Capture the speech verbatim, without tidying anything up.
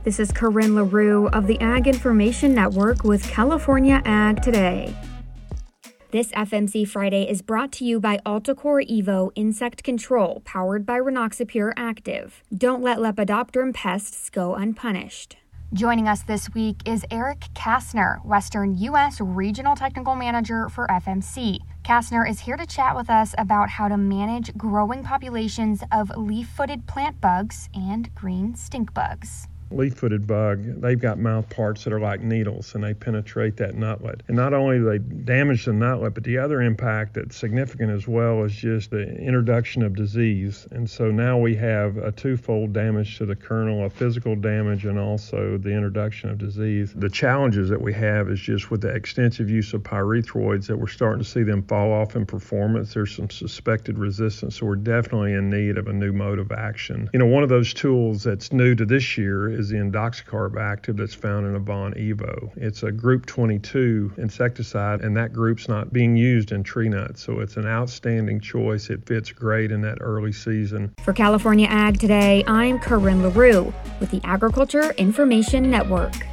This is Corinne LaRue of the Ag Information Network with California Ag Today. This F M C Friday is brought to you by Altacor Evo Insect Control, powered by Rynoxapyr Active. Don't let Lepidopteran pests go unpunished. Joining us this week is Eric Kastner, Western U S Regional Technical Manager for F M C. Kastner is here to chat with us about how to manage growing populations of leaf-footed plant bugs and green stink bugs. Leaf-footed bug, they've got mouth parts that are like needles, and they penetrate that nutlet. And not only do they damage the nutlet, but the other impact that's significant as well is just the introduction of disease. And so now we have a twofold damage to the kernel, a physical damage and also the introduction of disease. The challenges that we have is just with the extensive use of pyrethroids that we're starting to see them fall off in performance. There's some suspected resistance, so we're definitely in need of a new mode of action. You know, one of those tools that's new to this year is is the Indoxacarb Active that's found in Avant Evo. It's a group twenty-two insecticide, and that group's not being used in tree nuts, so it's an outstanding choice. It fits great in that early season. For California Ag Today, I'm Corinne LaRue with the Agriculture Information Network.